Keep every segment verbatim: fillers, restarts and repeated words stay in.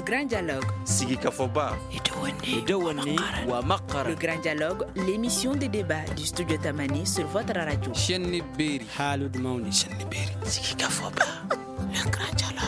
grand dialogue. Sigi Kafoba. Idawani wa Makara. Le grand dialogue, l'émission de débat du studio Tamani sur votre radio. Chenni Beri. Halud Mauni. Chenni Beri. Sigi Kafoba. Le grand dialogue.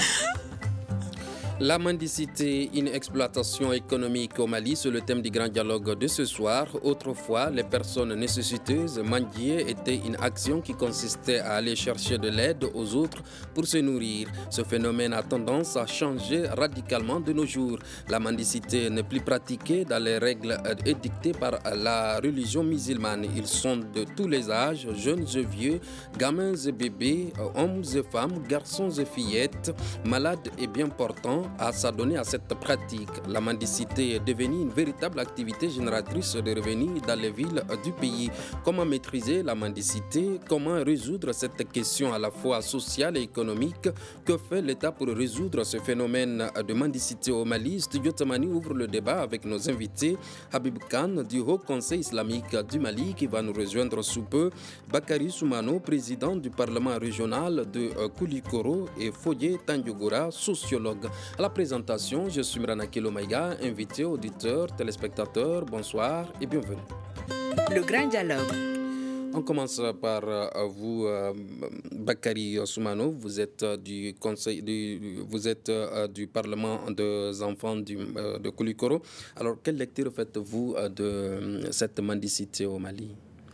La mendicité, une exploitation économique au Mali, c'est le thème du grand dialogue de ce soir. Autrefois, les personnes nécessiteuses mendier était une action qui consistait à aller chercher de l'aide aux autres pour se nourrir. Ce phénomène a tendance à changer radicalement de nos jours. La mendicité n'est plus pratiquée dans les règles édictées par la religion musulmane. Ils sont de tous les âges, jeunes et vieux, gamins et bébés, hommes et femmes, garçons et fillettes, malades et bien portants, à s'adonner à cette pratique. La mendicité est devenue une véritable activité génératrice de revenus dans les villes du pays. Comment maîtriser la mendicité? Comment résoudre cette question à la fois sociale et économique? Que fait l'État pour résoudre ce phénomène de mendicité au Mali? Studio Tamani ouvre le débat avec nos invités. Habib Khan du Haut Conseil islamique du Mali qui va nous rejoindre sous peu. Bakary Soumano, président du Parlement régional de Koulikoro, et Foye Tandiogora, sociologue. À la présentation, je suis Mrana Kilomaïga, invité, auditeur, téléspectateur, bonsoir et bienvenue. Le grand dialogue. On commence par euh, vous, euh, Bakary Soumano, vous êtes euh, du conseil, du, vous êtes euh, du Parlement des enfants du, euh, de Koulikoro. Alors, quelle lecture faites-vous euh, de euh, cette mendicité au Mali?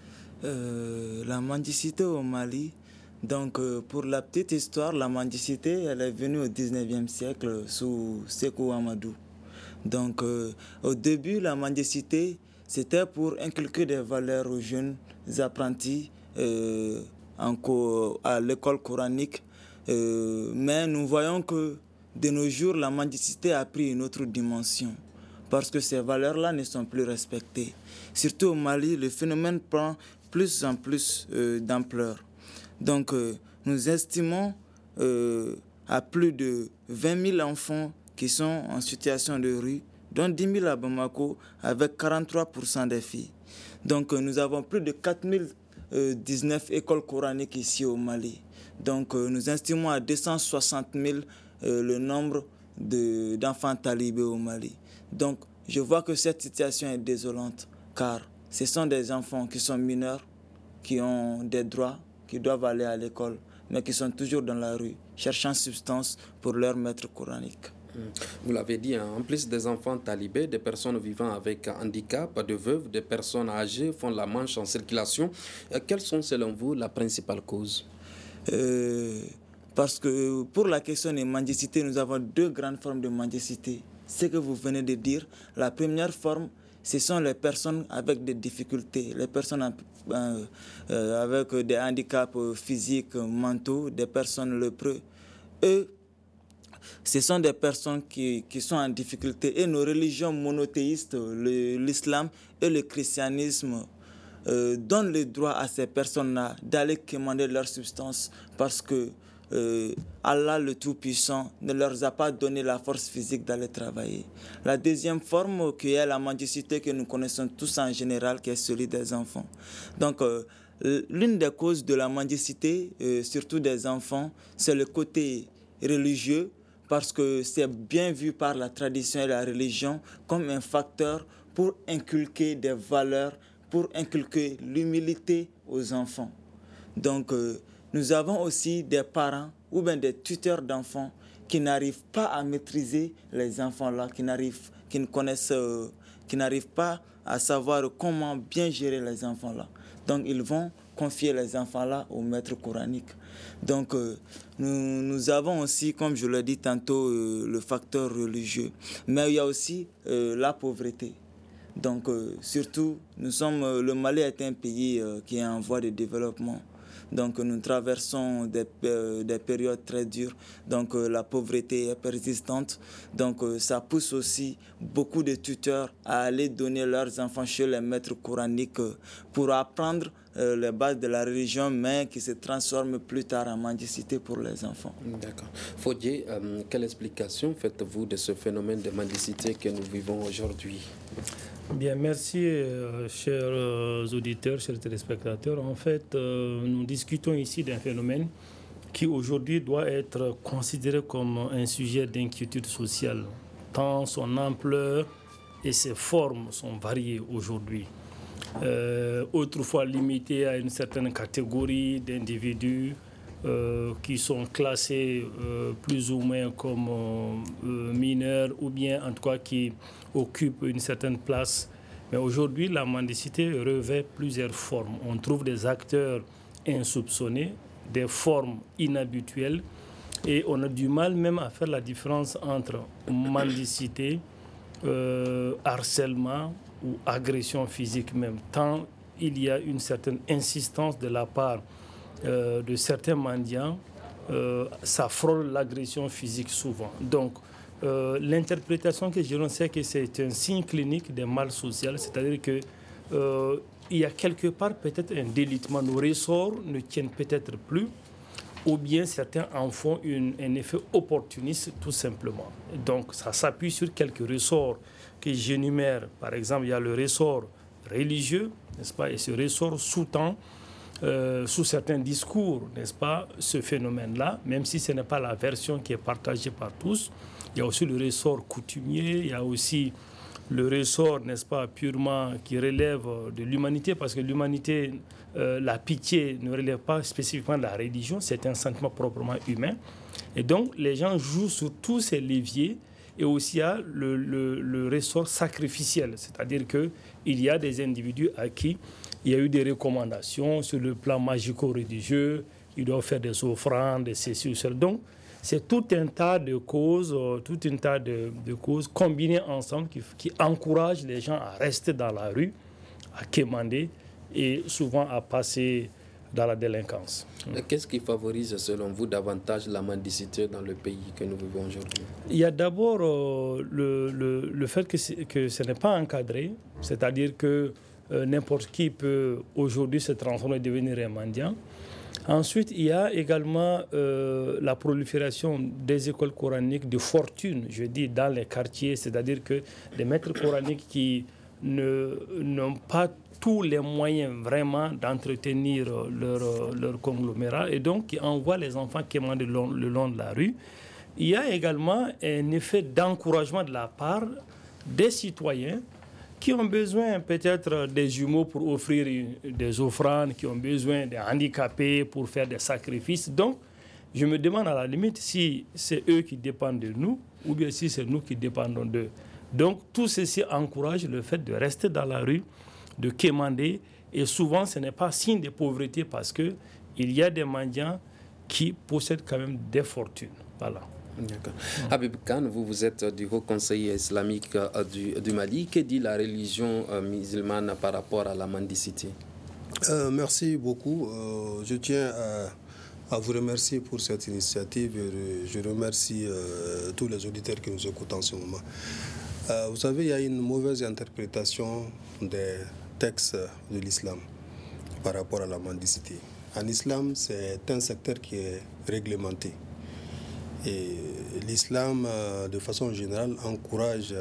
euh, La mendicité au Mali. Donc, euh, pour la petite histoire, la mendicité, elle est venue au dix-neuvième siècle sous Sékou Amadou. Donc, euh, au début, la mendicité, c'était pour inculquer des valeurs aux jeunes apprentis euh, en co- à l'école coranique. Euh, mais nous voyons que de nos jours, la mendicité a pris une autre dimension parce que ces valeurs-là ne sont plus respectées. Surtout au Mali, le phénomène prend plus en plus euh, d'ampleur. Donc, euh, nous estimons euh, à plus de vingt mille enfants qui sont en situation de rue, dont dix mille à Bamako, avec quarante-trois pour cent des filles. Donc, euh, nous avons plus de quatre mille dix-neuf écoles coraniques ici au Mali. Donc, euh, nous estimons à deux cent soixante mille euh, le nombre de, d'enfants talibés au Mali. Donc, je vois que cette situation est désolante, car ce sont des enfants qui sont mineurs, qui ont des droits, qui doivent aller à l'école, mais qui sont toujours dans la rue, cherchant substance pour leur maître coranique. Vous l'avez dit, hein, en plus des enfants talibés, des personnes vivant avec handicap, de veuves, des personnes âgées font la manche en circulation. Euh, quelles sont selon vous la principale cause? euh, Parce que pour la question de mendicité, nous avons deux grandes formes de mendicité. Ce que vous venez de dire, la première forme, ce sont les personnes avec des difficultés, les personnes euh, euh, avec des handicaps physiques, mentaux, des personnes lépreuses. Eux, ce sont des personnes qui, qui sont en difficulté. Et nos religions monothéistes, le, l'islam et le christianisme, euh, donnent le droit à ces personnes-là d'aller commander leur substance parce que Euh, Allah le Tout-Puissant ne leur a pas donné la force physique d'aller travailler. La deuxième forme qui est la mendicité que nous connaissons tous en général, qui est celui des enfants. Donc euh, l'une des causes de la mendicité, euh, surtout des enfants, c'est le côté religieux, parce que c'est bien vu par la tradition et la religion comme un facteur pour inculquer des valeurs, pour inculquer l'humilité aux enfants. Donc euh, nous avons aussi des parents ou bien des tuteurs d'enfants qui n'arrivent pas à maîtriser les enfants-là, qui n'arrivent, qui ne connaissent, euh, qui n'arrivent pas à savoir comment bien gérer les enfants-là. Donc ils vont confier les enfants-là au maître coranique. Donc euh, nous, nous avons aussi, comme je l'ai dit tantôt, euh, le facteur religieux. Mais il y a aussi euh, la pauvreté. Donc euh, surtout, nous sommes, euh, le Mali est un pays euh, qui est en voie de développement. Donc nous traversons des, euh, des périodes très dures, donc euh, la pauvreté est persistante, donc euh, ça pousse aussi beaucoup de tuteurs à aller donner leurs enfants chez les maîtres coraniques euh, pour apprendre euh, les bases de la religion, mais qui se transforment plus tard en mendicité pour les enfants. D'accord. Foye, euh, quelle explication faites-vous de ce phénomène de mendicité que nous vivons aujourd'hui? Bien, merci, euh, chers euh, auditeurs, chers téléspectateurs. En fait, euh, nous discutons ici d'un phénomène qui aujourd'hui doit être considéré comme un sujet d'inquiétude sociale, tant son ampleur et ses formes sont variées aujourd'hui. Euh, autrefois limité à une certaine catégorie d'individus euh, qui sont classés euh, plus ou moins comme euh, mineurs ou bien en tout cas qui occupent une certaine place. Mais aujourd'hui, la mendicité revêt plusieurs formes. On trouve des acteurs insoupçonnés, des formes inhabituelles et on a du mal même à faire la différence entre mendicité, euh, harcèlement ou agression physique même, tant il y a une certaine insistance de la part euh, de certains mendiants, euh, ça frôle l'agression physique souvent. Donc, euh, l'interprétation que je donne, c'est que c'est un signe clinique des mal social, c'est-à-dire que euh, il y a quelque part peut-être un délitement, nos ressorts ne tiennent peut-être plus, ou bien certains en font une, un effet opportuniste tout simplement. Donc, ça s'appuie sur quelques ressorts que j'énumère. Par exemple, il y a le ressort religieux, n'est-ce pas, et ce ressort sous-tend, euh, sous certains discours, n'est-ce pas, ce phénomène-là, même si ce n'est pas la version qui est partagée par tous. Il y a aussi le ressort coutumier, il y a aussi le ressort, n'est-ce pas, purement qui relève de l'humanité, parce que l'humanité, euh, la pitié ne relève pas spécifiquement de la religion, c'est un sentiment proprement humain. Et donc, les gens jouent sur tous ces leviers. Et aussi, il y a le, le, le ressort sacrificiel, c'est-à-dire qu'il y a des individus à qui il y a eu des recommandations sur le plan magico-religieux, ils doivent faire des offrandes, des ceci ou cela. Donc, c'est tout un tas de causes, tout un tas de, de causes combinées ensemble qui, qui encouragent les gens à rester dans la rue, à quémander et souvent à passer dans la délinquance. Qu'est-ce qui favorise, selon vous, davantage la mendicité dans le pays que nous vivons aujourd'hui? Il y a d'abord euh, le, le, le fait que, que ce n'est pas encadré, c'est-à-dire que euh, n'importe qui peut aujourd'hui se transformer et devenir un mendiant. Ensuite, il y a également euh, la prolifération des écoles coraniques de fortune, je dis, dans les quartiers, c'est-à-dire que les maîtres coraniques qui ne, n'ont pas tous les moyens vraiment d'entretenir leur, leur conglomérat et donc qui envoient les enfants quémander le long, le long de la rue. Il y a également un effet d'encouragement de la part des citoyens qui ont besoin peut-être des jumeaux pour offrir des offrandes, qui ont besoin des handicapés pour faire des sacrifices. Donc, je me demande à la limite si c'est eux qui dépendent de nous ou bien si c'est nous qui dépendons d'eux. Donc, tout ceci encourage le fait de rester dans la rue, de quémander, et souvent ce n'est pas signe de pauvreté parce qu'il y a des mendiants qui possèdent quand même des fortunes. Voilà. D'accord. Habib Khan, vous, vous êtes du Haut Conseiller islamique euh, du, du Mali. Que dit la religion euh, musulmane par rapport à la mendicité? euh, Merci beaucoup. Euh, je tiens à, à vous remercier pour cette initiative et je remercie euh, tous les auditeurs qui nous écoutent en ce moment. Euh, vous savez, il y a une mauvaise interprétation des textes de l'islam par rapport à la mendicité. En islam, c'est un secteur qui est réglementé. Et l'islam, de façon générale, encourage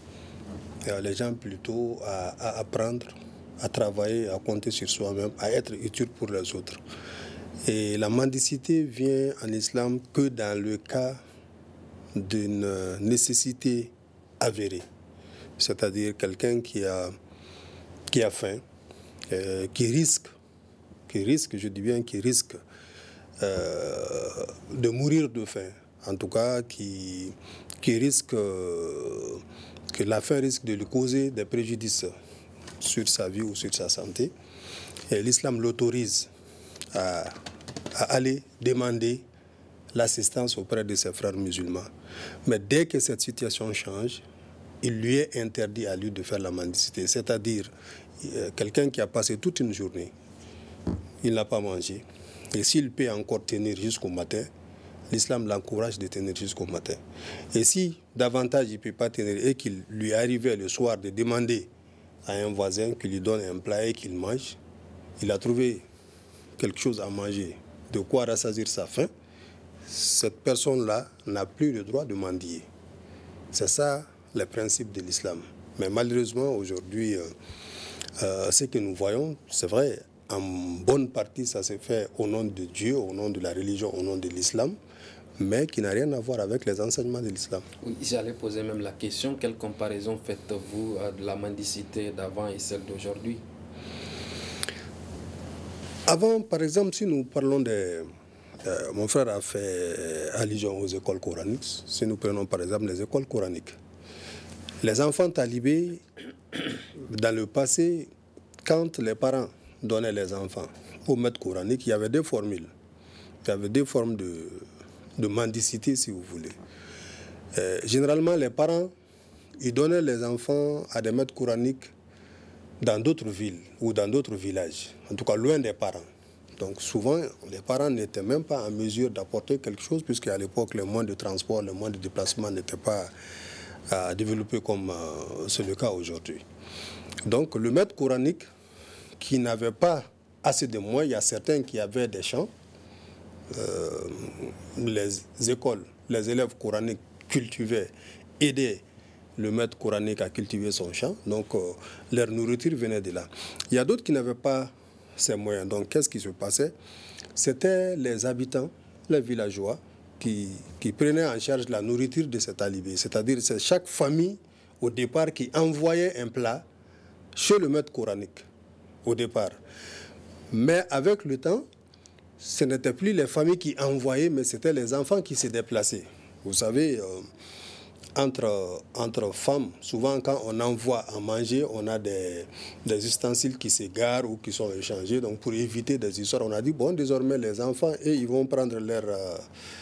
les gens plutôt à, à apprendre, à travailler, à compter sur soi-même, à être utile pour les autres. Et la mendicité vient en islam que dans le cas d'une nécessité avérée. C'est-à-dire quelqu'un qui a, qui a faim, euh, qui risque, qui risque, je dis bien qui risque euh, de mourir de faim. En tout cas, qui, qui risque, euh, que la faim risque de lui causer des préjudices sur sa vie ou sur sa santé. Et l'islam l'autorise à, à aller demander l'assistance auprès de ses frères musulmans. Mais dès que cette situation change, il lui est interdit à lui de faire la mendicité. C'est-à-dire, euh, quelqu'un qui a passé toute une journée, il n'a pas mangé. Et s'il peut encore tenir jusqu'au matin, l'islam l'encourage de tenir jusqu'au matin. Et si davantage il ne peut pas tenir et qu'il lui arrivait le soir de demander à un voisin qu'il lui donne un plat et qu'il mange, il a trouvé quelque chose à manger, de quoi rassasier sa faim, cette personne-là n'a plus le droit de mendier. C'est ça le principe de l'islam. Mais malheureusement, aujourd'hui, euh, euh, ce que nous voyons, c'est vrai, en bonne partie, ça s'est fait au nom de Dieu, au nom de la religion, au nom de l'islam, mais qui n'a rien à voir avec les enseignements de l'islam. Oui, j'allais poser même la question, quelle comparaison faites-vous de la mendicité d'avant et celle d'aujourd'hui? Avant, par exemple, si nous parlons des... Euh, mon frère a fait allusion aux écoles coraniques. Si nous prenons par exemple les écoles coraniques, les enfants talibés, dans le passé, quand les parents donnaient les enfants au maître coranique, il y avait deux formules. Il y avait deux formes de, de mendicité, si vous voulez. Euh, généralement, les parents, ils donnaient les enfants à des maîtres coraniques dans d'autres villes ou dans d'autres villages, en tout cas loin des parents. Donc souvent, les parents n'étaient même pas en mesure d'apporter quelque chose, puisqu'à l'époque, les moyens de transport, les moyens de déplacement n'étaient pas euh, développés comme euh, c'est le cas aujourd'hui. Donc le maître coranique, qui n'avait pas assez de moyens, il y a certains qui avaient des champs, euh, les écoles, les élèves coraniques cultivaient, aidaient le maître coranique à cultiver son champ, donc euh, leur nourriture venait de là. Il y a d'autres qui n'avaient pas ces moyens. Donc, qu'est-ce qui se passait? C'était les habitants, les villageois, qui, qui prenaient en charge la nourriture de ces talibés. C'est-à-dire, c'est chaque famille, au départ, qui envoyait un plat chez le maître coranique, au départ. Mais avec le temps, ce n'était plus les familles qui envoyaient, mais c'était les enfants qui se déplaçaient. Vous savez, euh, Entre, entre femmes, souvent quand on envoie à manger, on a des, des ustensiles qui s'égarent ou qui sont échangés. Donc pour éviter des histoires, on a dit, bon, désormais les enfants, et ils vont prendre leurs euh,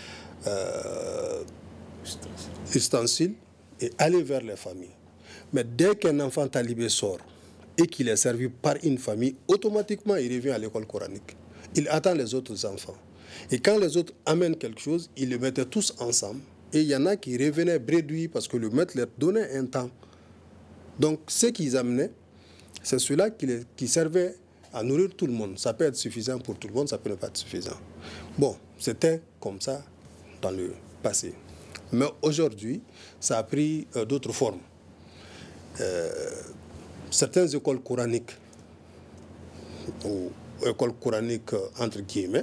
euh, ustensiles et aller vers les familles. Mais dès qu'un enfant talibé sort et qu'il est servi par une famille, automatiquement il revient à l'école coranique. Il attend les autres enfants. Et quand les autres amènent quelque chose, ils le mettaient tous ensemble. Et il y en a qui revenaient bredouilles parce que le maître leur donnait un temps. Donc, ce qu'ils amenaient, c'est cela qui, les, qui servait à nourrir tout le monde. Ça peut être suffisant pour tout le monde, ça peut ne pas être suffisant. Bon, c'était comme ça dans le passé. Mais aujourd'hui, ça a pris euh, d'autres formes. Euh, certaines écoles coraniques, ou écoles coraniques entre guillemets,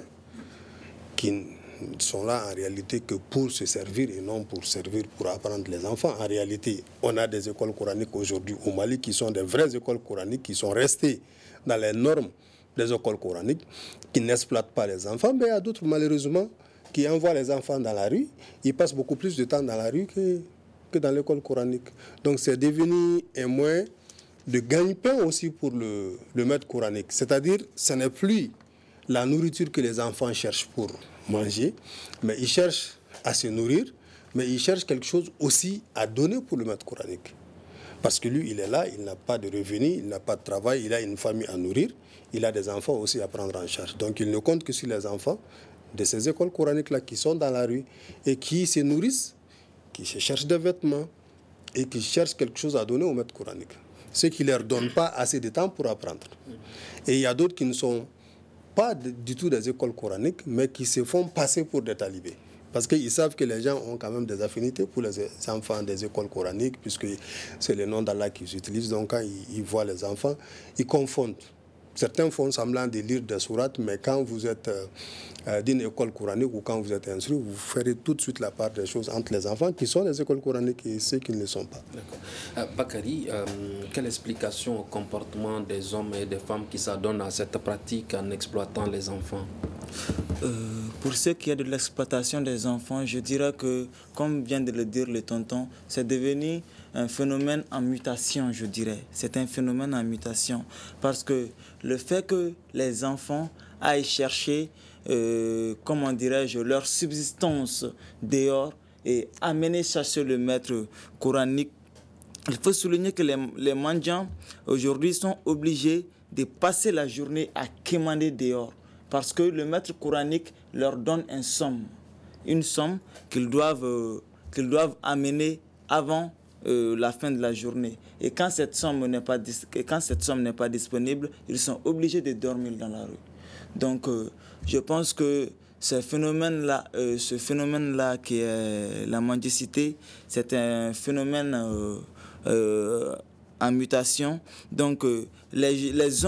qui sont là en réalité que pour se servir et non pour servir, pour apprendre les enfants. En réalité, on a des écoles coraniques aujourd'hui au Mali qui sont des vraies écoles coraniques, qui sont restées dans les normes des écoles coraniques, qui n'exploitent pas les enfants, mais il y a d'autres malheureusement qui envoient les enfants dans la rue. Ils passent beaucoup plus de temps dans la rue que, que dans l'école coranique. Donc c'est devenu un moyen de gagne-pain aussi pour le, le maître coranique. C'est-à-dire, ce n'est plus la nourriture que les enfants cherchent pour manger, mais ils cherchent à se nourrir, mais ils cherchent quelque chose aussi à donner pour le maître coranique. Parce que lui, il est là, il n'a pas de revenus, il n'a pas de travail, il a une famille à nourrir, il a des enfants aussi à prendre en charge. Donc il ne compte que sur les enfants de ces écoles coraniques-là qui sont dans la rue et qui se nourrissent, qui se cherchent des vêtements et qui cherchent quelque chose à donner au maître coranique. Ce qui ne leur donne pas assez de temps pour apprendre. Et il y a d'autres qui ne sont pas du tout des écoles coraniques, mais qui se font passer pour des talibés. Parce qu'ils savent que les gens ont quand même des affinités pour les enfants des écoles coraniques, puisque c'est le nom d'Allah qu'ils utilisent. Donc quand ils voient les enfants, ils confondent. Certains font semblant de lire des sourates, mais quand vous êtes euh, d'une école coranique ou quand vous êtes instruit, vous ferez tout de suite la part des choses entre les enfants qui sont des écoles coraniques et ceux qui ne le sont pas. D'accord. Euh, Bakary, euh, quelle explication au comportement des hommes et des femmes qui s'adonnent à cette pratique en exploitant les enfants? Euh, pour ce qui est de l'exploitation des enfants, je dirais que, comme vient de le dire le tonton, c'est devenu un phénomène en mutation, je dirais. C'est un phénomène en mutation. Parce que le fait que les enfants aillent chercher, euh, comment dirais-je, leur subsistance dehors et amener chercher le maître coranique, il faut souligner que les, les mendiants, aujourd'hui, sont obligés de passer la journée à quémander dehors. Parce que le maître coranique leur donne une somme, une somme qu'ils doivent, euh, qu'ils doivent amener avant euh, la fin de la journée. Et quand cette somme n'est pas, dis- quand cette somme n'est pas disponible, ils sont obligés de dormir dans la rue. Donc, euh, je pense que ce phénomène-là, euh, ce phénomène-là qui est la mendicité, c'est un phénomène euh, euh, en mutation. Donc, euh, les, les hommes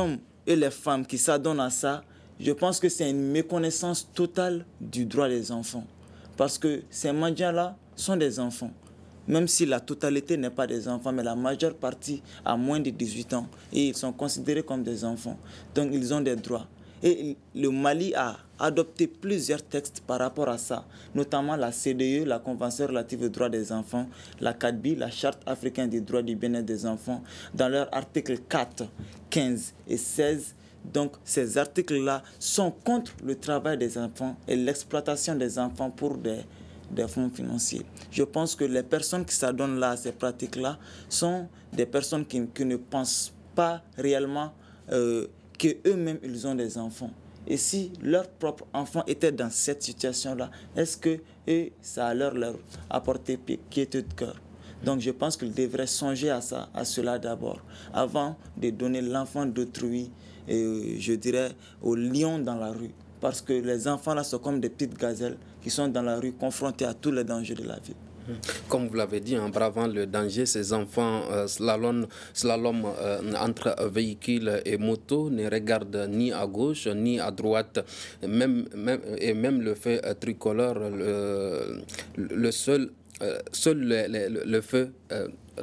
et les femmes qui s'adonnent à ça, je pense que c'est une méconnaissance totale du droit des enfants. Parce que ces mendiants-là sont des enfants. Même si la totalité n'est pas des enfants, mais la majeure partie a moins de dix-huit ans et ils sont considérés comme des enfants. Donc ils ont des droits. Et le Mali a adopté plusieurs textes par rapport à ça, notamment la C D E, la Convention relative aux droits des enfants, la C A D B I, la Charte africaine des droits du bien-être des enfants, dans leurs articles quatre, quinze et seize. Donc ces articles-là sont contre le travail des enfants et l'exploitation des enfants pour des, des fonds financiers. Je pense que les personnes qui s'adonnent là à ces pratiques-là sont des personnes qui, qui ne pensent pas réellement euh, qu'eux-mêmes ils ont des enfants. Et si leurs propres enfants étaient dans cette situation-là, est-ce que eux, ça a leur, leur apporté piété de cœur? Donc je pense qu'ils devraient songer à ça, à cela d'abord, avant de donner l'enfant d'autrui, et, je dirais, aux lions dans la rue. Parce que les enfants là sont comme des petites gazelles qui sont dans la rue confrontés à tous les dangers de la vie. Comme vous l'avez dit, en bravant le danger, ces enfants euh, slalom, slalom euh, entre véhicules et motos, ne regardent ni à gauche ni à droite. Même, même, et même le feu euh, tricolore, le, le seul, euh, seul le, le, le feu euh,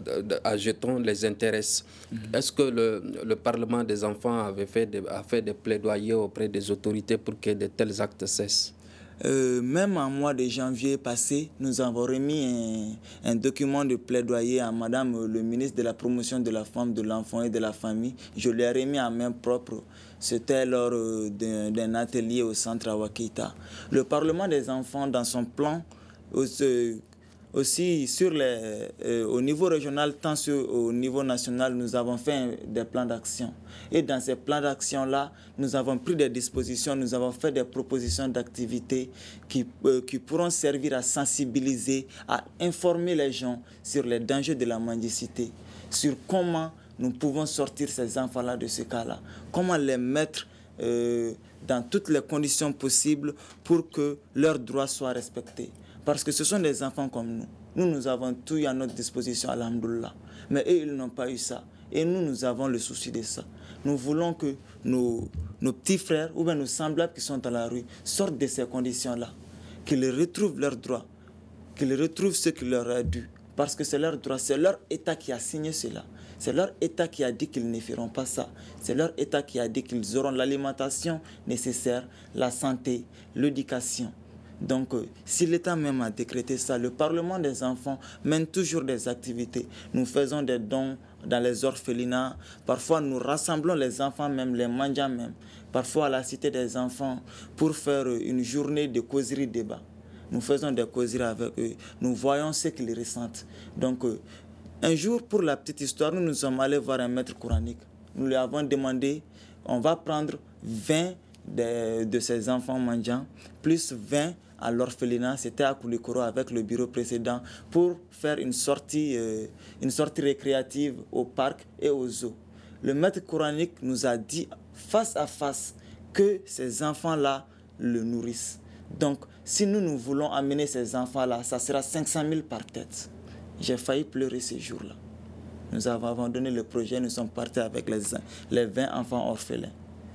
à jetons les intéresse. Mm-hmm. Est-ce que le, le Parlement des enfants avait fait des, a fait des plaidoyers auprès des autorités pour que de tels actes cessent? Euh, même en mois de janvier passé, nous avons remis un, un document de plaidoyer à Madame le ministre de la Promotion de la Femme, de l'Enfant et de la Famille. Je l'ai remis en main propre. C'était lors euh, d'un, d'un atelier au centre Awakita. Le Parlement des enfants, dans son plan, aussi, aussi sur les, euh, au niveau régional, tant sur, au niveau national, nous avons fait des plans d'action. Et dans ces plans d'action-là, nous avons pris des dispositions, nous avons fait des propositions d'activités qui, euh, qui pourront servir à sensibiliser, à informer les gens sur les dangers de la mendicité, sur comment nous pouvons sortir ces enfants-là de ce cas-là, comment les mettre euh, dans toutes les conditions possibles pour que leurs droits soient respectés. Parce que ce sont des enfants comme nous. Nous, nous avons tout à notre disposition, alhamdoulilah. Mais eux, ils n'ont pas eu ça. Et nous, nous avons le souci de ça. Nous voulons que nos, nos petits frères ou bien nos semblables qui sont dans la rue sortent de ces conditions-là, qu'ils retrouvent leurs droits, qu'ils retrouvent ce qui leur est dû. Parce que c'est leur droit, c'est leur État qui a signé cela. C'est leur État qui a dit qu'ils ne feront pas ça. C'est leur État qui a dit qu'ils auront l'alimentation nécessaire, la santé, l'éducation. Donc, euh, si l'État même a décrété ça, le Parlement des enfants mène toujours des activités. Nous faisons des dons dans les orphelinats. Parfois, nous rassemblons les enfants même, les mendiants même. Parfois, à la Cité des enfants, pour faire une journée de causerie débat. Nous faisons des causeries avec eux. Nous voyons ce qu'ils ressentent. Donc, euh, un jour, pour la petite histoire, nous nous sommes allés voir un maître coranique. Nous lui avons demandé, on va prendre vingt de, de ces enfants mendiants, plus vingt à l'orphelinat, c'était à Koulikoro avec le bureau précédent, pour faire une sortie, euh, une sortie récréative au parc et au zoo. Le maître coranique nous a dit face à face que ces enfants-là le nourrissent. Donc, si nous, nous voulons amener ces enfants-là, ça sera cinq cent mille par tête. J'ai failli pleurer ce jour-là. Nous avons abandonné le projet, nous sommes partis avec les, les vingt enfants orphelins.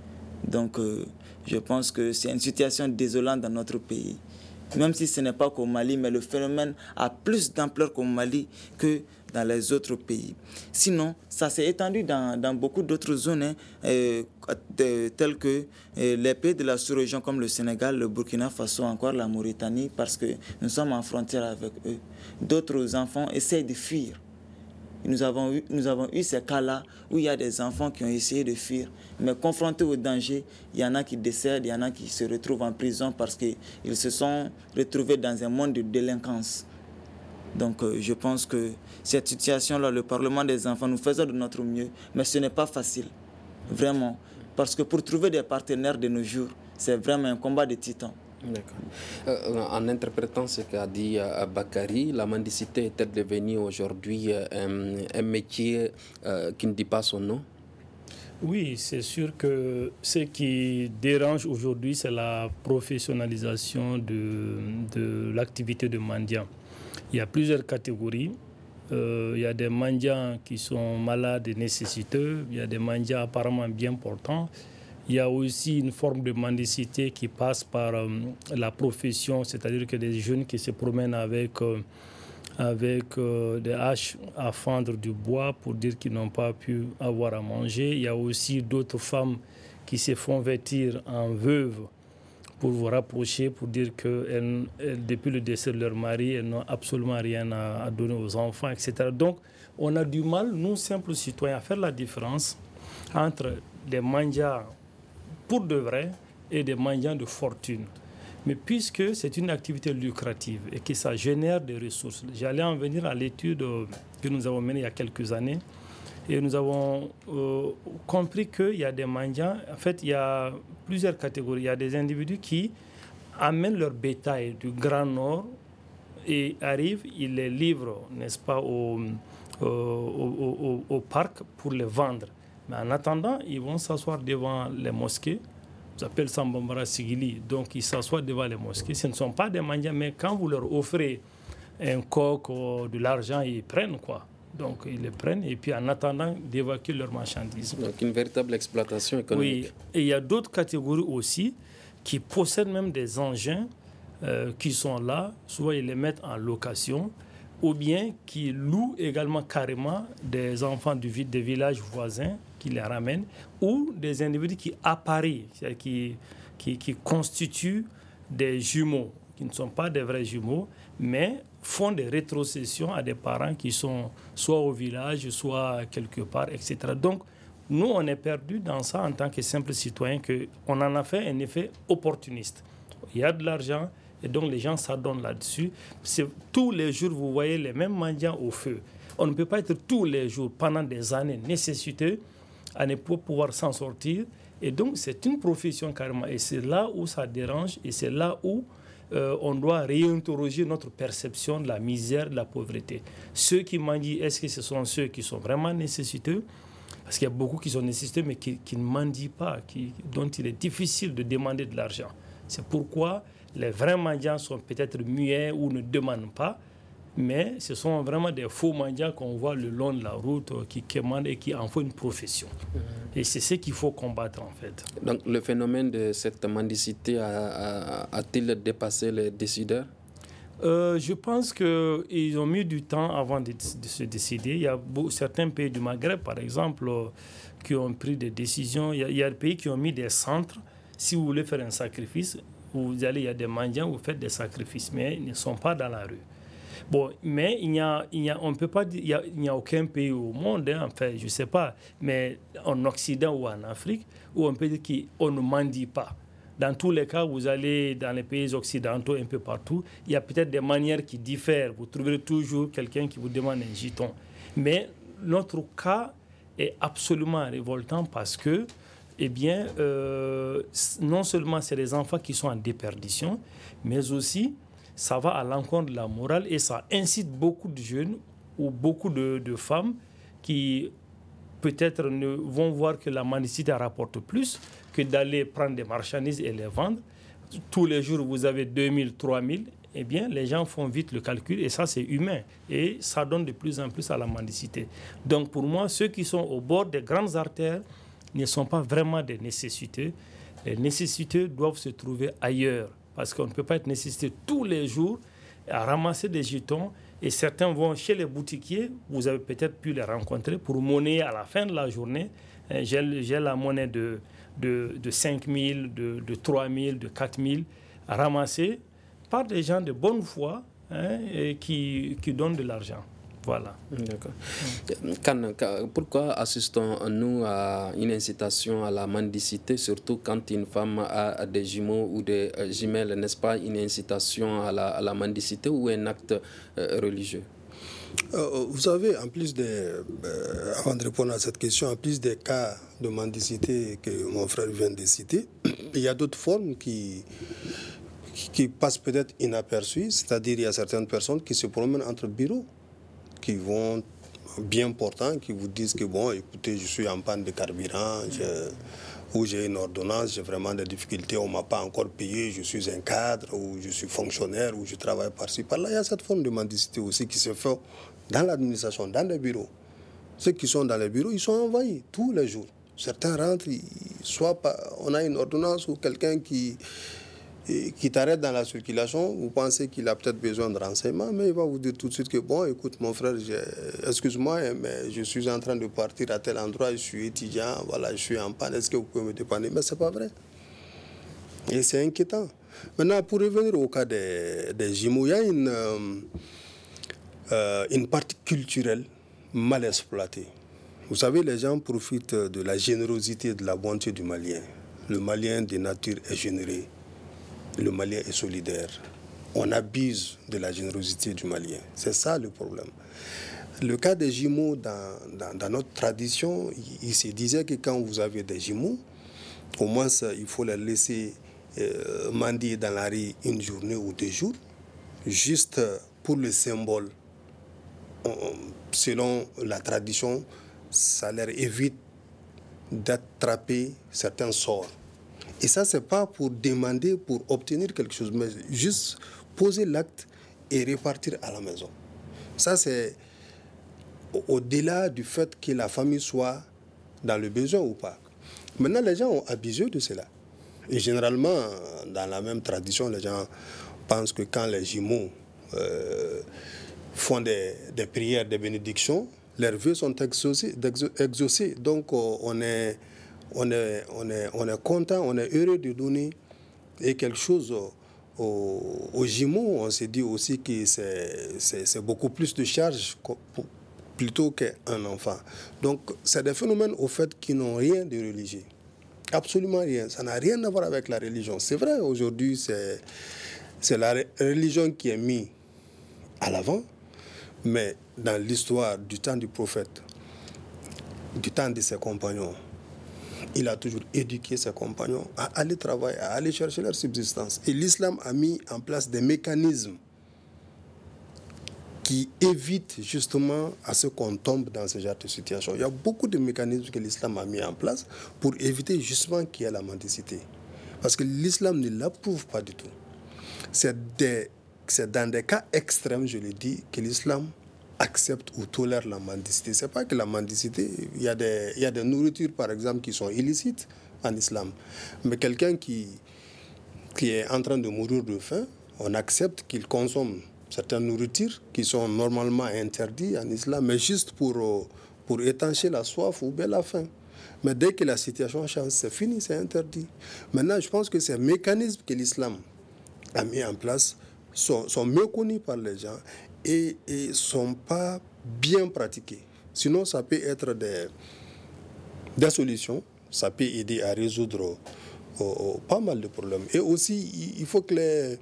Donc, euh, je pense que c'est une situation désolante dans notre pays. Même si ce n'est pas qu'au Mali, mais le phénomène a plus d'ampleur qu'au Mali que dans les autres pays. Sinon, ça s'est étendu dans, dans beaucoup d'autres zones, hein, euh, de, telles que euh, les pays de la sous-région comme le Sénégal, le Burkina Faso, encore la Mauritanie, parce que nous sommes en frontière avec eux. D'autres enfants essayent de fuir. Nous avons, eu, nous avons eu ces cas-là où il y a des enfants qui ont essayé de fuir, mais confrontés au danger, il y en a qui décèdent, il y en a qui se retrouvent en prison parce qu'ils se sont retrouvés dans un monde de délinquance. Donc euh, je pense que cette situation-là, le Parlement des enfants, nous faisons de notre mieux, mais ce n'est pas facile, vraiment. Parce que pour trouver des partenaires de nos jours, c'est vraiment un combat de titans. D'accord. Euh, en interprétant ce qu'a dit euh, Bakary, la mendicité est-elle devenue aujourd'hui euh, un, un métier euh, qui ne dit pas son nom? Oui, c'est sûr que ce qui dérange aujourd'hui, c'est la professionnalisation de, de l'activité de mendiant. Il y a plusieurs catégories. Euh, il y a des mendiants qui sont malades et nécessiteux. Il y a des mendiants apparemment bien portants. Il y a aussi une forme de mendicité qui passe par euh, la profession, c'est-à-dire que des jeunes qui se promènent avec, euh, avec euh, des haches à fendre du bois pour dire qu'ils n'ont pas pu avoir à manger. Il y a aussi d'autres femmes qui se font vêtir en veuves pour vous rapprocher, pour dire que elles, elles, depuis le décès de leur mari, elles n'ont absolument rien à, à donner aux enfants, et cetera. Donc, on a du mal, nous, simples citoyens, à faire la différence entre des mendiants pour de vrai et des mendiants de fortune. Mais puisque c'est une activité lucrative et que ça génère des ressources, j'allais en venir à l'étude que nous avons menée il y a quelques années, et nous avons euh, compris qu'il y a des mendiants. En fait, il y a plusieurs catégories. Il y a des individus qui amènent leur bétail du Grand Nord et arrivent, ils les livrent, n'est-ce pas, au, au, au, au, au parc pour les vendre. Mais en attendant, ils vont s'asseoir devant les mosquées. On appelle ça Mbambara Sigili. Donc, ils s'assoient devant les mosquées. Ce ne sont pas des mendiants, mais quand vous leur offrez un coq ou de l'argent, ils prennent quoi. Donc, ils les prennent et puis en attendant d'évacuer leurs marchandises. Donc, une véritable exploitation économique. Oui, et il y a d'autres catégories aussi qui possèdent même des engins euh, qui sont là. Souvent, ils les mettent en location ou bien qui louent également carrément des enfants du, des villages voisins qui les ramènent ou des individus qui apparient, c'est-à-dire qui, qui, qui constituent des jumeaux, qui ne sont pas des vrais jumeaux, mais font des rétrocessions à des parents qui sont soit au village, soit quelque part, et cetera. Donc, nous, on est perdus dans ça en tant que simples citoyens, qu'on en a fait un effet opportuniste. Il y a de l'argent, et donc les gens s'adonnent là-dessus. C'est, tous les jours, vous voyez les mêmes mendiants au feu. On ne peut pas être tous les jours, pendant des années, nécessiteux à ne pas pouvoir s'en sortir. Et donc, c'est une profession carrément. Et c'est là où ça dérange, et c'est là où Euh, on doit réinterroger notre perception de la misère, de la pauvreté. Ceux qui mendient, est-ce que ce sont ceux qui sont vraiment nécessiteux? Parce qu'il y a beaucoup qui sont nécessiteux, mais qui, qui ne mendient pas, qui, dont il est difficile de demander de l'argent. C'est pourquoi les vrais mendiants sont peut-être muets ou ne demandent pas, mais ce sont vraiment des faux mendiants qu'on voit le long de la route, qui commandent et qui en font une profession. Mmh. Et c'est ce qu'il faut combattre, en fait. Donc, le phénomène de cette mendicité a, a, a-t-il dépassé les décideurs? euh, Je pense qu'ils ont mis du temps avant de, de se décider. Il y a beau, certains pays du Maghreb, par exemple, euh, qui ont pris des décisions. Il y, a, il y a des pays qui ont mis des centres. Si vous voulez faire un sacrifice, vous allez, il y a des mendiants, vous faites des sacrifices, mais ils ne sont pas dans la rue. Bon, mais il y a, il y a, on peut pas dire, il y a, il n'y a aucun pays au monde, hein, enfin, je ne sais pas, mais en Occident ou en Afrique, où on peut dire qu'on ne mendie pas. Dans tous les cas, vous allez dans les pays occidentaux, un peu partout, il y a peut-être des manières qui diffèrent. Vous trouverez toujours quelqu'un qui vous demande un giton. Mais notre cas est absolument révoltant parce que, eh bien, euh, non seulement c'est les enfants qui sont en déperdition, mais aussi ça va à l'encontre de la morale et ça incite beaucoup de jeunes ou beaucoup de, de femmes qui peut-être ne vont voir que la mendicité rapporte plus que d'aller prendre des marchandises et les vendre. Tous les jours, vous avez deux mille, trois mille. Eh bien, les gens font vite le calcul et ça, c'est humain. Et ça donne de plus en plus à la mendicité. Donc, pour moi, ceux qui sont au bord des grandes artères ne sont pas vraiment des nécessités. Les nécessités doivent se trouver ailleurs. Parce qu'on ne peut pas être nécessité tous les jours à ramasser des jetons. Et certains vont chez les boutiquiers, vous avez peut-être pu les rencontrer, pour monnayer à la fin de la journée. J'ai, j'ai la monnaie de, de, de cinq mille, de, de trois mille, de quatre mille, ramassée par des gens de bonne foi, hein, et qui, qui donnent de l'argent. Voilà. D'accord. Quand, quand, pourquoi assistons-nous à une incitation à la mendicité, surtout quand une femme a des jumeaux ou des jumelles, n'est-ce pas une incitation à la, à la mendicité ou un acte euh, religieux? Euh, vous savez, en plus des, euh, avant de répondre à cette question, en plus des cas de mendicité que mon frère vient de citer, il y a d'autres formes qui, qui passent peut-être inaperçues, c'est-à-dire il y a certaines personnes qui se promènent entre bureaux, qui vont bien portants, qui vous disent que bon, écoutez, je suis en panne de carburant, je, ou j'ai une ordonnance, j'ai vraiment des difficultés, on ne m'a pas encore payé, je suis un cadre, ou je suis fonctionnaire, ou je travaille par-ci, par-là. Il y a cette forme de mendicité aussi qui se fait dans l'administration, dans les bureaux. Ceux qui sont dans les bureaux, ils sont envahis tous les jours. Certains rentrent, soit on a une ordonnance ou quelqu'un qui, qui t'arrête dans la circulation, vous pensez qu'il a peut-être besoin de renseignements, mais il va vous dire tout de suite que, bon, écoute mon frère, excuse-moi, mais je suis en train de partir à tel endroit, je suis étudiant, voilà, je suis en panne, est-ce que vous pouvez me dépanner? Mais ce n'est pas vrai. Et c'est inquiétant. Maintenant, pour revenir au cas des, des jumeaux, il y a une, euh, une partie culturelle mal exploitée. Vous savez, les gens profitent de la générosité et de la bonté du Malien. Le Malien de nature est généreux. Le Malien est solidaire. On abuse de la générosité du Malien. C'est ça le problème. Le cas des jumeaux, dans, dans, dans notre tradition, il, il se disait que quand vous avez des jumeaux, au moins il faut les laisser euh, mendier dans la rue une journée ou deux jours, juste pour le symbole. On, selon la tradition, ça leur évite d'attraper certains sorts. Et ça, ce n'est pas pour demander, pour obtenir quelque chose, mais juste poser l'acte et repartir à la maison. Ça, c'est au-delà du fait que la famille soit dans le besoin ou pas. Maintenant, les gens ont abusé de cela. Et généralement, dans la même tradition, les gens pensent que quand les jumeaux euh, font des, des prières, des bénédictions, leurs vœux sont exaucés. exaucés. Donc, on est, on, est, on, est, on est content, on est heureux de donner et quelque chose aux, aux jumeaux. On s'est dit aussi que c'est, c'est, c'est beaucoup plus de charges plutôt qu'un enfant. Donc, c'est des phénomènes, au fait, qui n'ont rien de religieux. Absolument rien. Ça n'a rien à voir avec la religion. C'est vrai, aujourd'hui, c'est, c'est la religion qui est mise à l'avant. Mais dans l'histoire du temps du prophète, du temps de ses compagnons, il a toujours éduqué ses compagnons à aller travailler, à aller chercher leur subsistance. Et l'islam a mis en place des mécanismes qui évitent justement à ce qu'on tombe dans ce genre de situation. Il y a beaucoup de mécanismes que l'islam a mis en place pour éviter justement qu'il y ait la mendicité. Parce que l'islam ne l'approuve pas du tout. C'est des C'est dans des cas extrêmes, je le dis, que l'islam accepte ou tolère la mendicité. Ce n'est pas que la mendicité, il y a des, il y a des nourritures, par exemple, qui sont illicites en islam. Mais quelqu'un qui, qui est en train de mourir de faim, on accepte qu'il consomme certaines nourritures qui sont normalement interdites en islam, mais juste pour, pour étancher la soif ou bien la faim. Mais dès que la situation change, c'est fini, c'est interdit. Maintenant, je pense que ces mécanismes que l'islam a mis en place Sont, sont mieux connus par les gens et ne sont pas bien pratiqués. Sinon, ça peut être des, des solutions, ça peut aider à résoudre oh, oh, pas mal de problèmes. Et aussi, il faut que les,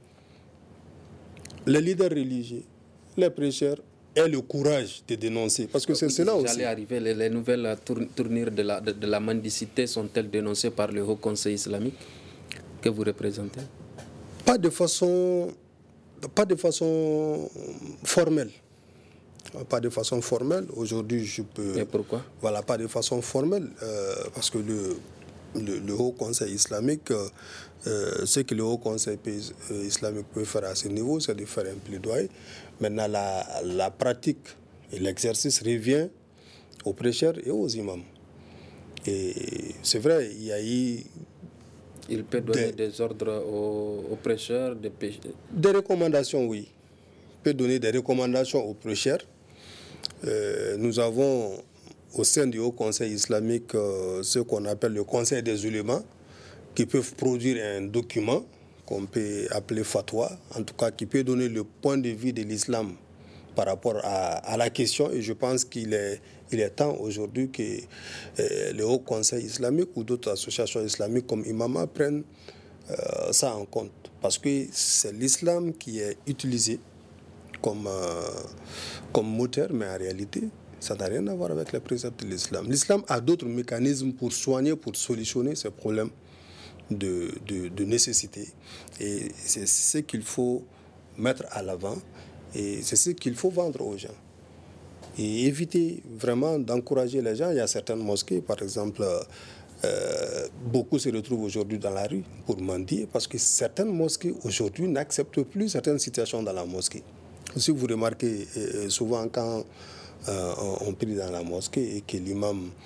les leaders religieux, les prêcheurs, aient le courage de dénoncer. Parce que c'est cela aussi. J'allais arriver, les, les nouvelles tournures de la, de, de la mendicité sont-elles dénoncées par le Haut Conseil islamique que vous représentez? Pas de façon... Pas de façon formelle. Pas de façon formelle. Aujourd'hui, je peux... Et pourquoi? Voilà, pas de façon formelle. Euh, parce que le, le, le Haut Conseil islamique, euh, ce que le Haut Conseil islamique peut faire à ce niveau, c'est de faire un plaidoyer. Maintenant, la, la pratique et l'exercice revient aux prêcheurs et aux imams. Et c'est vrai, il y a eu... Il peut donner des, des ordres aux, aux prêcheurs, des pécheurs. Des recommandations, oui. Il peut donner des recommandations aux prêcheurs. Euh, nous avons au sein du Haut Conseil islamique euh, ce qu'on appelle le Conseil des ulémas, qui peuvent produire un document qu'on peut appeler fatwa, en tout cas qui peut donner le point de vue de l'islam par rapport à, à la question. Et je pense qu'il est, il est temps aujourd'hui que euh, le Haut Conseil islamique ou d'autres associations islamiques comme Imama prennent euh, ça en compte. Parce que c'est l'islam qui est utilisé comme, euh, comme moteur, mais en réalité, ça n'a rien à voir avec les préceptes de l'islam. L'islam a d'autres mécanismes pour soigner, pour solutionner ces problèmes de, de, de nécessité. Et c'est ce qu'il faut mettre à l'avant. Et c'est ce qu'il faut vendre aux gens. Et éviter vraiment d'encourager les gens. Il y a certaines mosquées, par exemple, euh, beaucoup se retrouvent aujourd'hui dans la rue pour mendier parce que certaines mosquées aujourd'hui n'acceptent plus certaines situations dans la mosquée. Si vous remarquez, euh, souvent quand euh, on prie dans la mosquée et que l'imam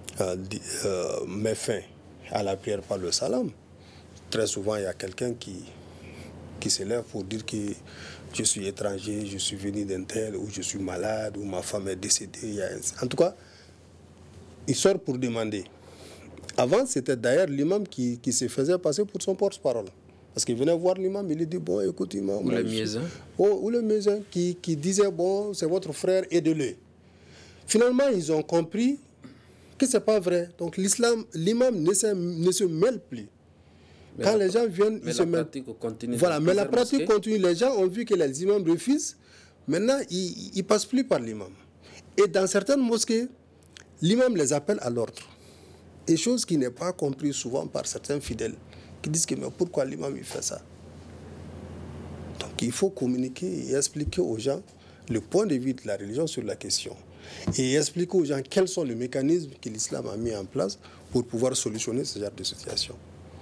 euh, euh, met fin à la prière par le salam, très souvent il y a quelqu'un qui, qui se lève pour dire que je suis étranger, je suis venu d'un tel, ou je suis malade, ou ma femme est décédée. Il y a... En tout cas, il sort pour demander. Avant, c'était d'ailleurs l'imam qui, qui se faisait passer pour son porte-parole. Parce qu'il venait voir l'imam, il lui dit, bon, écoute, imam. Ou le muezzin. Oh, ou le muezzin qui, qui disait, bon, c'est votre frère, aidez-le. Finalement, ils ont compris que ce n'est pas vrai. Donc l'islam, l'imam ne se, ne se mêle plus. Mais Quand la, les gens viennent, mais ils la se mêlent. pratique continue. Voilà, mais la pratique mosquée. continue. Les gens ont vu que les imams refusent. Maintenant, ils ne passent plus par l'imam. Et dans certaines mosquées, l'imam les appelle à l'ordre. Et chose qui n'est pas comprise souvent par certains fidèles, qui disent que mais pourquoi l'imam il fait ça? Donc il faut communiquer et expliquer aux gens le point de vue de la religion sur la question. Et expliquer aux gens quels sont les mécanismes que l'islam a mis en place pour pouvoir solutionner ce genre de situation.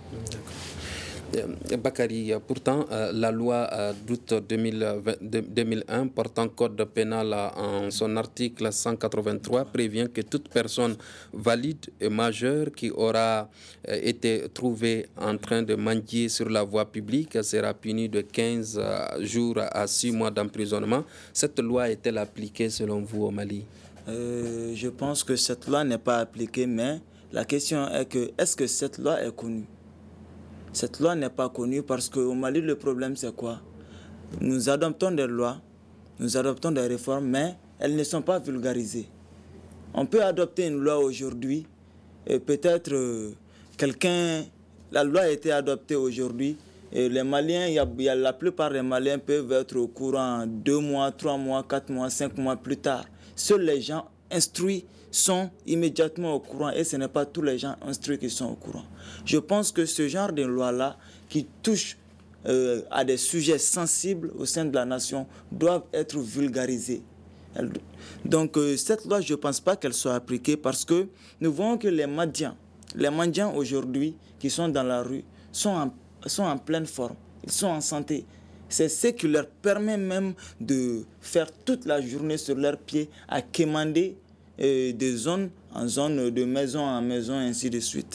Euh, Bakary, pourtant, euh, la loi euh, d'août deux mille un portant code pénal en son article cent quatre-vingt-trois prévient que toute personne valide et majeure qui aura euh, été trouvée en train de mendier sur la voie publique sera punie de quinze jours à six mois d'emprisonnement. Cette loi est-elle appliquée selon vous au Mali? euh, Je pense que cette loi n'est pas appliquée, mais la question est que est-ce que cette loi est connue? Cette loi n'est pas connue parce qu'au Mali, le problème, c'est quoi? Nous adoptons des lois, nous adoptons des réformes, mais elles ne sont pas vulgarisées. On peut adopter une loi aujourd'hui, et peut-être euh, quelqu'un... La loi a été adoptée aujourd'hui, et les Maliens, il y a, il y a, la plupart des Maliens peuvent être au courant deux mois, trois mois, quatre mois, cinq mois plus tard. Seuls les gens instruits sont immédiatement au courant et ce n'est pas tous les gens instruits qui sont au courant. Je pense que ce genre de loi-là qui touche euh, à des sujets sensibles au sein de la nation doivent être vulgarisés. Donc euh, cette loi, je ne pense pas qu'elle soit appliquée parce que nous voyons que les mendiants, les mendiants aujourd'hui qui sont dans la rue sont en, sont en pleine forme, ils sont en santé. C'est ce qui leur permet même de faire toute la journée sur leurs pieds à quémander euh, de zone en zone, de maison en maison, ainsi de suite.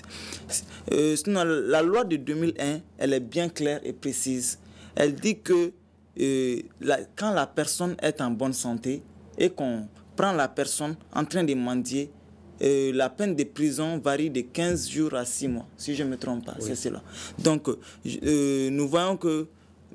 Euh, sinon, la loi de deux mille un, elle est bien claire et précise. Elle dit que euh, la, quand la personne est en bonne santé et qu'on prend la personne en train de mendier, euh, la peine de prison varie de quinze jours à six mois, si je ne me trompe pas, oui. C'est cela. Donc, euh, nous voyons que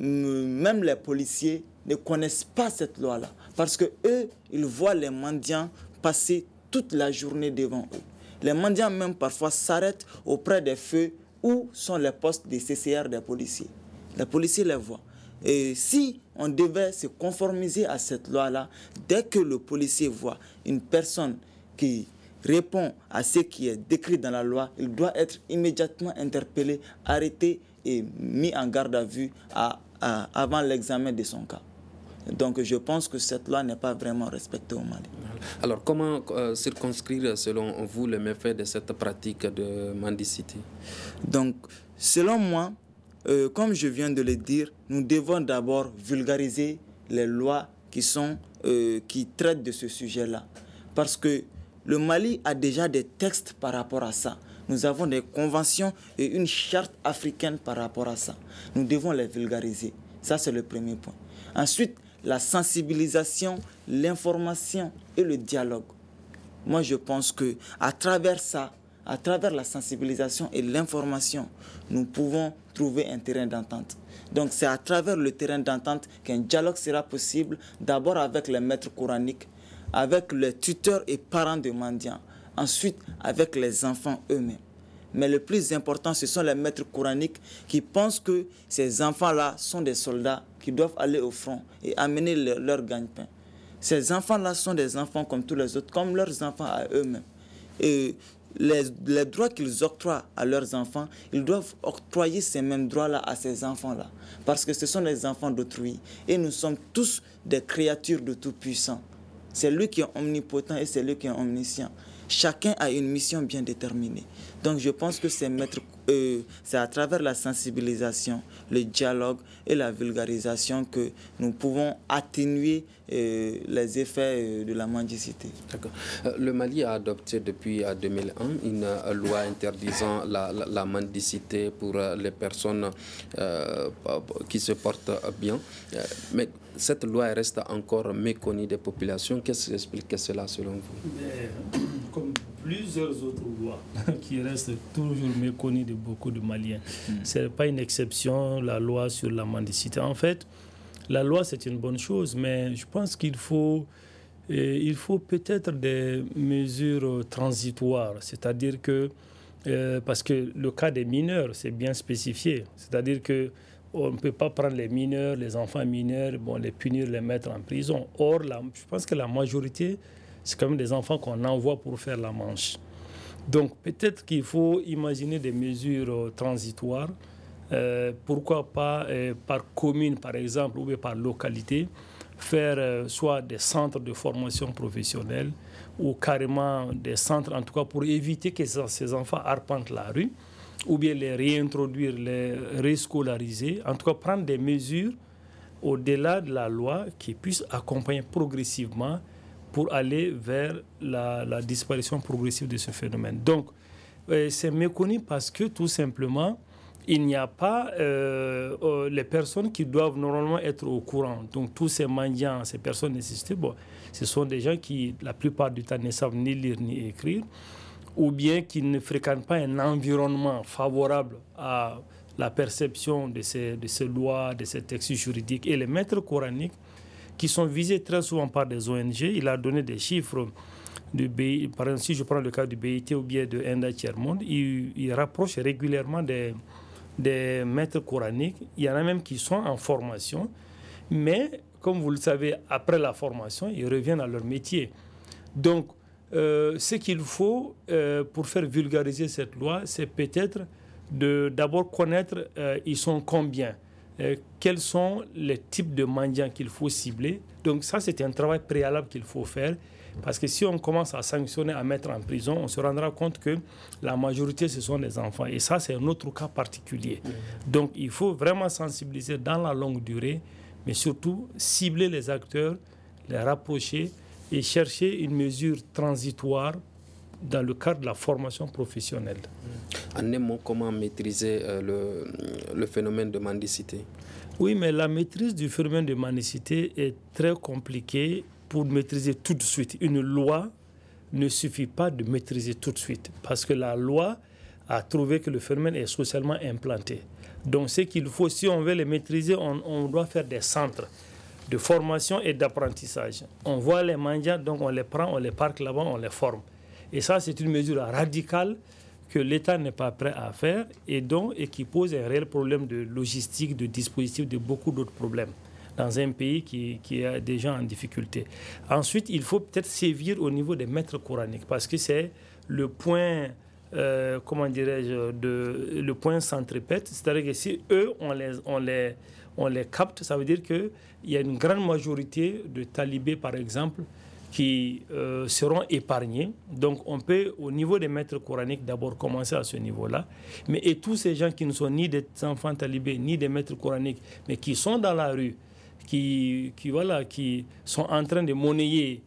même les policiers ne connaissent pas cette loi-là parce que eux, ils voient les mendiants passer toute la journée devant eux. Les mendiants même parfois s'arrêtent auprès des feux où sont les postes des C C R des policiers. Les policiers les voient. Et si on devait se conformiser à cette loi-là, dès que le policier voit une personne qui répond à ce qui est décrit dans la loi, il doit être immédiatement interpellé, arrêté et mis en garde à vue à, à, avant l'examen de son cas. Donc je pense que cette loi n'est pas vraiment respectée au Mali. Alors comment euh, circonscrire selon vous les méfaits de cette pratique de mendicité? Donc selon moi, euh, comme je viens de le dire, nous devons d'abord vulgariser les lois qui, sont, euh, qui traitent de ce sujet-là. Parce que le Mali a déjà des textes par rapport à ça. Nous avons des conventions et une charte africaine par rapport à ça. Nous devons les vulgariser. Ça, c'est le premier point. Ensuite, la sensibilisation, l'information et le dialogue. Moi, je pense qu'à travers ça, à travers la sensibilisation et l'information, nous pouvons trouver un terrain d'entente. Donc, c'est à travers le terrain d'entente qu'un dialogue sera possible, d'abord avec les maîtres coraniques, avec les tuteurs et parents de mendiants, ensuite avec les enfants eux-mêmes. Mais le plus important, ce sont les maîtres coraniques qui pensent que ces enfants-là sont des soldats qui doivent aller au front et amener leur, leur gagne-pain. Ces enfants-là sont des enfants comme tous les autres, comme leurs enfants à eux-mêmes. Et les, les droits qu'ils octroient à leurs enfants, ils doivent octroyer ces mêmes droits-là à ces enfants-là. Parce que ce sont les enfants d'autrui. Et nous sommes tous des créatures de Tout-Puissant. C'est lui qui est omnipotent et c'est lui qui est omniscient. Chacun a une mission bien déterminée. Donc je pense que ces maîtres euh, c'est à travers la sensibilisation, le dialogue et la vulgarisation que nous pouvons atténuer euh, les effets euh, de la mendicité. D'accord. Euh, le Mali a adopté depuis euh, deux mille un une euh, loi interdisant la, la, la mendicité pour euh, les personnes euh, qui se portent bien. Euh, mais cette loi reste encore méconnue des populations. Qu'est-ce qui explique cela selon vous? Mais, comme plusieurs autres lois qui restent toujours méconnues de beaucoup de Maliens. Mm. Ce n'est pas une exception, la loi sur la mendicité. En fait, la loi, c'est une bonne chose, mais je pense qu'il faut, euh, il faut peut-être des mesures transitoires. C'est-à-dire que, euh, parce que le cas des mineurs, c'est bien spécifié. C'est-à-dire que on ne peut pas prendre les mineurs, les enfants mineurs, bon, les punir, les mettre en prison. Or, la, je pense que la majorité, c'est quand même des enfants qu'on envoie pour faire la manche. Donc, peut-être qu'il faut imaginer des mesures transitoires. Euh, pourquoi pas euh, par commune, par exemple, ou bien par localité, faire euh, soit des centres de formation professionnelle ou carrément des centres, en tout cas, pour éviter que ces enfants arpentent la rue, ou bien les réintroduire, les rescolariser, en tout cas prendre des mesures au-delà de la loi qui puissent accompagner progressivement pour aller vers la, la disparition progressive de ce phénomène. Donc, euh, c'est méconnu parce que tout simplement, il n'y a pas euh, euh, les personnes qui doivent normalement être au courant. Donc, tous ces mendiants, ces personnes nécessitées, bon, ce sont des gens qui, la plupart du temps, ne savent ni lire ni écrire, ou bien qui ne fréquentent pas un environnement favorable à la perception de ces, de ces lois, de ces textes juridiques. Et les maîtres coraniques, qui sont visés très souvent par des O N G, il a donné des chiffres, du B I, par exemple, si je prends le cas du B I T ou bien de Enda Tiers-Monde, il, il rapproche régulièrement des, des maîtres coraniques. Il y en a même qui sont en formation, mais comme vous le savez, après la formation, ils reviennent à leur métier. Donc, Euh, ce qu'il faut euh, pour faire vulgariser cette loi, c'est peut-être de d'abord connaître euh, ils sont combien, euh, quels sont les types de mendiants qu'il faut cibler. Donc ça, c'est un travail préalable qu'il faut faire, parce que si on commence à sanctionner, à mettre en prison, on se rendra compte que la majorité, ce sont des enfants. Et ça, c'est un autre cas particulier. Mmh. Donc il faut vraiment sensibiliser dans la longue durée, mais surtout cibler les acteurs, les rapprocher, et chercher une mesure transitoire dans le cadre de la formation professionnelle. En un mot, comment maîtriser euh, le, le phénomène de mendicité? Oui, mais la maîtrise du phénomène de mendicité est très compliquée pour maîtriser tout de suite. Une loi ne suffit pas de maîtriser tout de suite, parce que la loi a trouvé que le phénomène est socialement implanté. Donc, ce qu'il faut, si on veut le maîtriser, on, on doit faire des centres de formation et d'apprentissage. On voit les mendiants, donc on les prend, on les parque là-bas, on les forme. Et ça, c'est une mesure radicale que l'État n'est pas prêt à faire et, donc, et qui pose un réel problème de logistique, de dispositif, de beaucoup d'autres problèmes dans un pays qui, qui est déjà en difficulté. Ensuite, il faut peut-être sévir au niveau des maîtres coraniques, parce que c'est le point, euh, comment dirais-je, de, le point centripète. C'est-à-dire que si eux, on les... On les on les capte, ça veut dire qu'il y a une grande majorité de talibés, par exemple, qui euh, seront épargnés. Donc, on peut, au niveau des maîtres coraniques, d'abord commencer à ce niveau-là. Mais et tous ces gens qui ne sont ni des enfants talibés, ni des maîtres coraniques, mais qui sont dans la rue, qui, qui, voilà, qui sont en train de monnayer,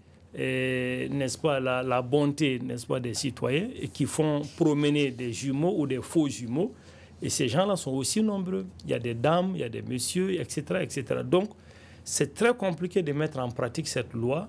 eh, n'est-ce pas, la, la bonté, n'est-ce pas, des citoyens, et qui font promener des jumeaux ou des faux jumeaux. Et ces gens-là sont aussi nombreux. Il y a des dames, il y a des messieurs, et cetera, et cetera. Donc, c'est très compliqué de mettre en pratique cette loi,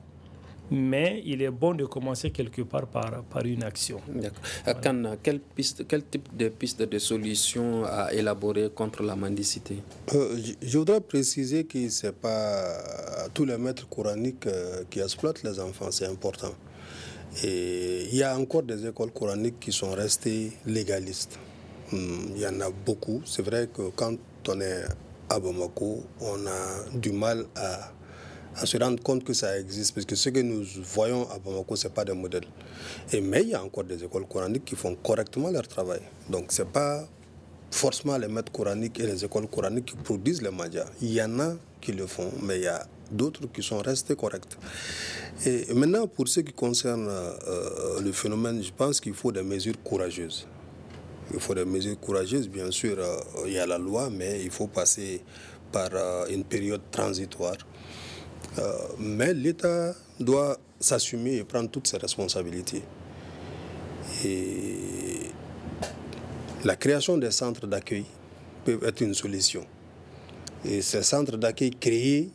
mais il est bon de commencer quelque part par, par une action. D'accord. Voilà. Kan, quelle, piste, quel type de piste de solution à élaborer contre la mendicité? euh, je, je voudrais préciser que ce n'est pas tous les maîtres coraniques euh, qui exploitent les enfants, c'est important. Et il y a encore des écoles coraniques qui sont restées légalistes. Il y en a beaucoup. C'est vrai que quand on est à Bamako, on a du mal à, à se rendre compte que ça existe, parce que ce que nous voyons à Bamako, ce n'est pas des modèles. Et, mais il y a encore des écoles coraniques qui font correctement leur travail. Donc ce n'est pas forcément les maîtres coraniques et les écoles coraniques qui produisent les médias. Il y en a qui le font, mais il y a d'autres qui sont restés corrects. Et maintenant, pour ce qui concerne euh, le phénomène, je pense qu'il faut des mesures courageuses. Il faut des mesures courageuses, bien sûr. Euh, il y a la loi, mais il faut passer par euh, une période transitoire. Euh, mais l'État doit s'assumer et prendre toutes ses responsabilités. Et la création des centres d'accueil peut être une solution. Et ces centres d'accueil créés,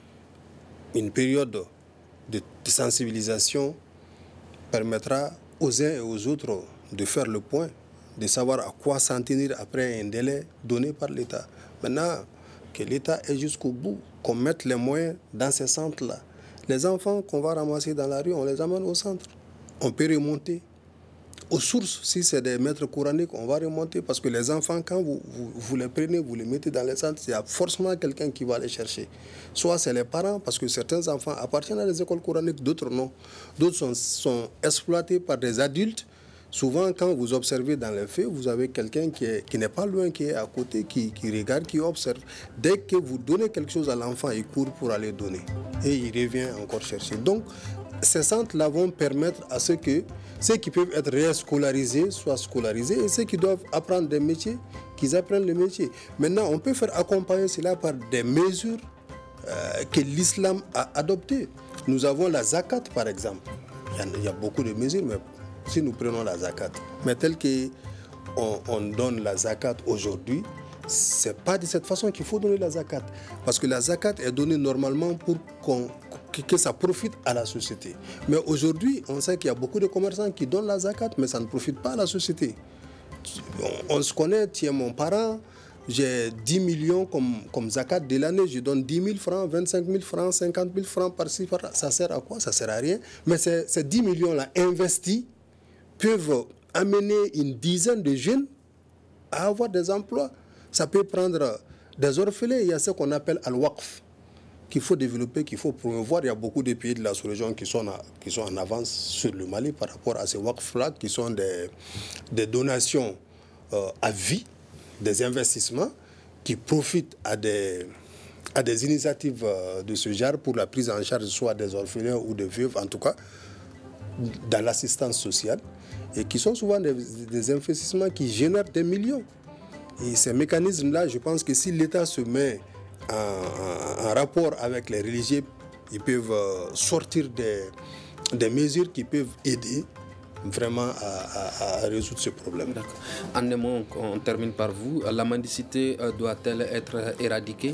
une période de, de sensibilisation permettra aux uns et aux autres de faire le point, de savoir à quoi s'en tenir après un délai donné par l'État. Maintenant, que l'État ait jusqu'au bout, qu'on mette les moyens dans ces centres-là. Les enfants qu'on va ramasser dans la rue, on les amène au centre. On peut remonter. Aux sources, si c'est des maîtres coraniques, on va remonter parce que les enfants, quand vous, vous, vous les prenez, vous les mettez dans les centres, il y a forcément quelqu'un qui va les chercher. Soit c'est les parents, parce que certains enfants appartiennent à des écoles coraniques, d'autres non. D'autres sont, sont exploités par des adultes. Souvent, quand vous observez dans les faits, vous avez quelqu'un qui, est, qui n'est pas loin, qui est à côté, qui, qui regarde, qui observe. Dès que vous donnez quelque chose à l'enfant, il court pour aller donner. Et il revient encore chercher. Donc, ces centres-là vont permettre à ceux, que, ceux qui peuvent être réscolarisés soient scolarisés et ceux qui doivent apprendre des métiers, qu'ils apprennent le métier. Maintenant, on peut faire accompagner cela par des mesures euh, que l'islam a adoptées. Nous avons la zakat, par exemple. Il y a, il y a beaucoup de mesures, mais si nous prenons la zakat, mais tel qu'on on donne la zakat aujourd'hui, ce n'est pas de cette façon qu'il faut donner la zakat. Parce que la zakat est donnée normalement pour qu'on, que, que ça profite à la société. Mais aujourd'hui, on sait qu'il y a beaucoup de commerçants qui donnent la zakat, mais ça ne profite pas à la société. On, on se connaît, tiens, mon parent, j'ai dix millions comme, comme zakat de l'année, je donne dix mille francs, vingt-cinq mille francs, cinquante mille francs par-ci, par-là. Ça sert à quoi? Ça ne sert à rien. Mais ces, ces dix millions-là investis peuvent amener une dizaine de jeunes à avoir des emplois. Ça peut prendre des orphelins. Il y a ce qu'on appelle al-waqf, qu'il faut développer, qu'il faut promouvoir. Il y a beaucoup de pays de la sous-région qui sont, à, qui sont en avance sur le Mali par rapport à ces waqf-là, qui sont des, des donations euh, à vie, des investissements qui profitent à des, à des initiatives euh, de ce genre pour la prise en charge soit des orphelins ou des veuves, en tout cas, dans l'assistance sociale, et qui sont souvent des, des investissements qui génèrent des millions. Et ces mécanismes-là, je pense que si l'État se met en, en, en rapport avec les religieux, ils peuvent sortir des, des mesures qui peuvent aider vraiment à, à, à résoudre ce problème. D'accord. En un mot, on termine par vous. La mendicité doit-elle être éradiquée?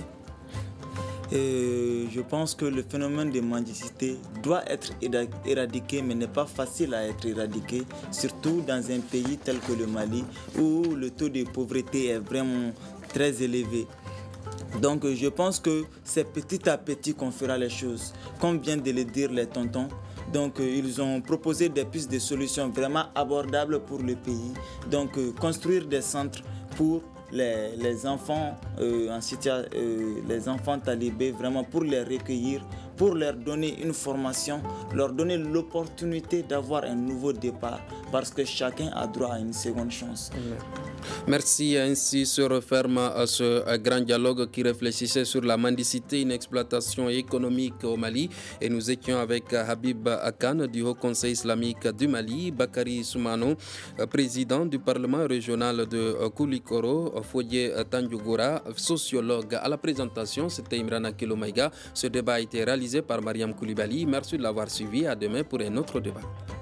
Et je pense que le phénomène de mendicité doit être éradiqué, mais n'est pas facile à être éradiqué, surtout dans un pays tel que le Mali, où le taux de pauvreté est vraiment très élevé. Donc je pense que c'est petit à petit qu'on fera les choses. Comme viennent de le dire les tontons, donc euh, ils ont proposé des pistes de solutions vraiment abordables pour le pays. Donc euh, construire des centres pour Les, les enfants euh, en situation, euh, les enfants talibés, vraiment pour les recueillir, pour leur donner une formation, leur donner l'opportunité d'avoir un nouveau départ, parce que chacun a droit à une seconde chance. Merci. Ainsi se referme ce grand dialogue qui réfléchissait sur la mendicité, une exploitation économique au Mali. Et nous étions avec Habib Akan du Haut Conseil islamique du Mali, Bakary Soumano, président du Parlement régional de Koulikoro, Foye Tandjougora, sociologue. À la présentation, c'était Imrana Kilomaïga. Ce débat a été réalisé par Mariam Koulibaly. Merci de l'avoir suivi. À demain pour un autre débat.